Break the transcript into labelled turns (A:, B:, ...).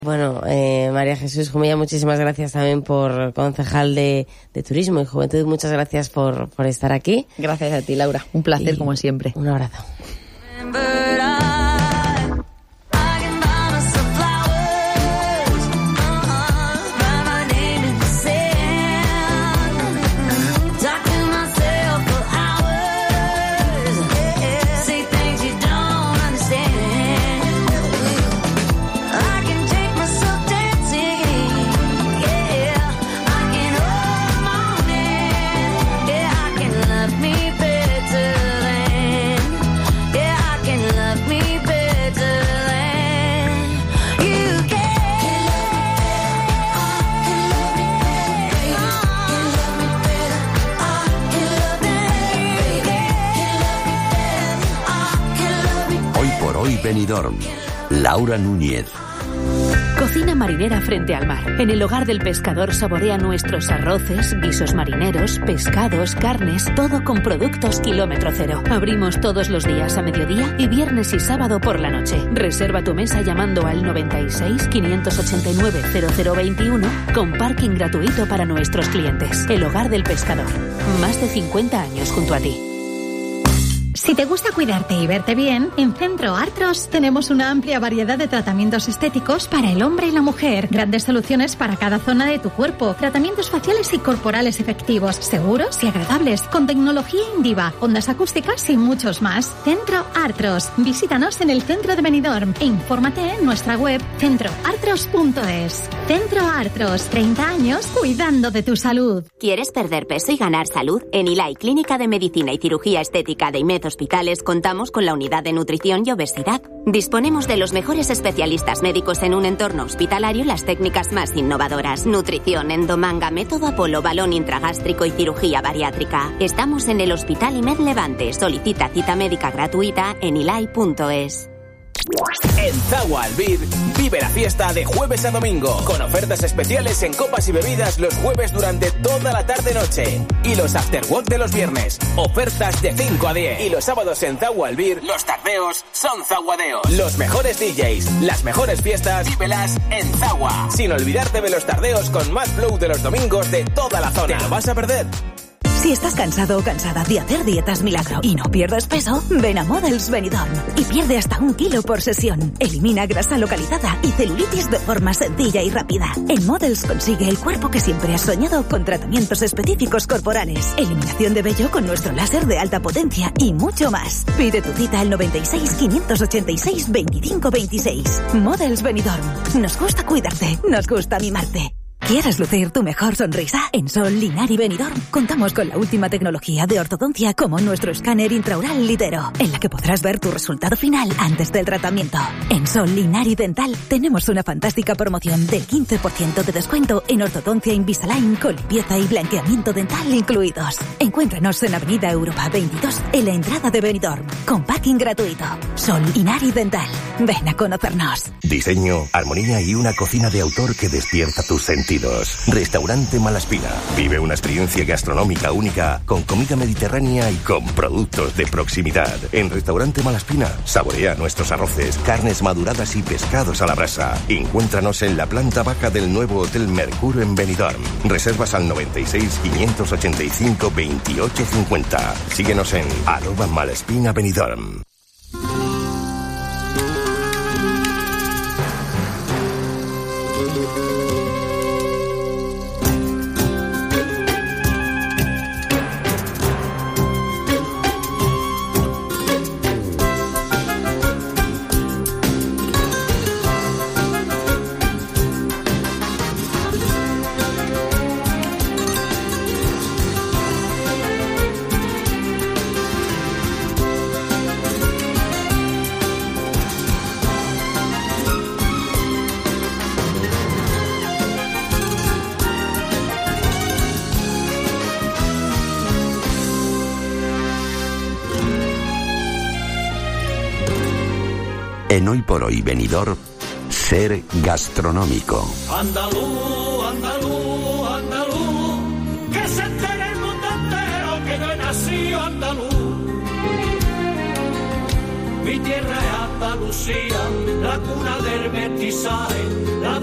A: Bueno, María Jesús Jumilla, muchísimas gracias también por concejal de Turismo y Juventud. Muchas gracias por estar aquí.
B: Gracias a ti, Laura. Un placer, como siempre.
A: Un abrazo.
C: Benidorm. Laura Núñez.
D: Cocina marinera frente al mar. En el hogar del pescador saborea nuestros arroces, guisos marineros, pescados, carnes, todo con productos kilómetro cero. Abrimos todos los días a mediodía y viernes y sábado por la noche. Reserva tu mesa llamando al 96 589 0021 con parking gratuito para nuestros clientes. El hogar del pescador. Más de 50 años junto a ti.
E: Si te gusta cuidarte y verte bien, en Centro Artros tenemos una amplia variedad de tratamientos estéticos para el hombre y la mujer. Grandes soluciones para cada zona de tu cuerpo. Tratamientos faciales y corporales efectivos, seguros y agradables, con tecnología Indiva, ondas acústicas y muchos más. Centro Artros. Visítanos en el centro de Benidorm e infórmate en nuestra web centroartros.es. Centro Artros, 30 años cuidando de tu salud.
F: ¿Quieres perder peso y ganar salud? En Ilai Clínica de Medicina y Cirugía Estética de IMED Hospitales contamos con la unidad de nutrición y obesidad. Disponemos de los mejores especialistas médicos en un entorno hospitalario y las técnicas más innovadoras. Nutrición, endomanga, método Apolo, balón intragástrico y cirugía bariátrica. Estamos en el Hospital IMED Levante. Solicita cita médica gratuita en ilai.es.
G: En Zagua Albir, vive la fiesta de jueves a domingo, con ofertas especiales en copas y bebidas los jueves durante toda la tarde-noche. Y los afterwork de los viernes, ofertas de 5 a 10. Y los sábados en Zagua Albir, los tardeos son zaguadeos. Los mejores DJs, las mejores fiestas, vívelas en Zagua. Sin olvidarte de los tardeos con más flow de los domingos de toda la zona. ¿Te lo vas a perder?
H: Si estás cansado o cansada de hacer dietas milagro y no pierdes peso, ven a Models Benidorm y pierde hasta 1 kilo por sesión. Elimina grasa localizada y celulitis de forma sencilla y rápida. En Models consigue el cuerpo que siempre has soñado con tratamientos específicos corporales, eliminación de vello con nuestro láser de alta potencia y mucho más. Pide tu cita al 96 586 25 26. Models Benidorm. Nos gusta cuidarte, nos gusta mimarte. ¿Quieres lucir tu mejor sonrisa? En Sol, Linari Benidorm contamos con la última tecnología de ortodoncia como nuestro escáner intraoral Litero, en la que podrás ver tu resultado final antes del tratamiento. En Sol, Linari Dental tenemos una fantástica promoción del 15% de descuento en ortodoncia Invisalign con limpieza y blanqueamiento dental incluidos. Encuéntranos en Avenida Europa 22 en la entrada de Benidorm con parking gratuito. Sol, Linari Dental. Ven a conocernos.
C: Diseño, armonía y una cocina de autor que despierta tus sentidos. Restaurante Malaspina. Vive una experiencia gastronómica única con comida mediterránea y con productos de proximidad. En Restaurante Malaspina, saborea nuestros arroces, carnes maduradas y pescados a la brasa. Encuéntranos en la planta baja del nuevo Hotel Mercure en Benidorm. Reservas al 96 585 28 50. Síguenos en @Malaspina Benidorm. En Hoy por Hoy Benidorm, ser gastronómico.
I: Andaluz, andaluz, andaluz, que se entere el mundo entero que yo he nacido andaluz. mi tierra es Andalucía, la cuna del mestizaje.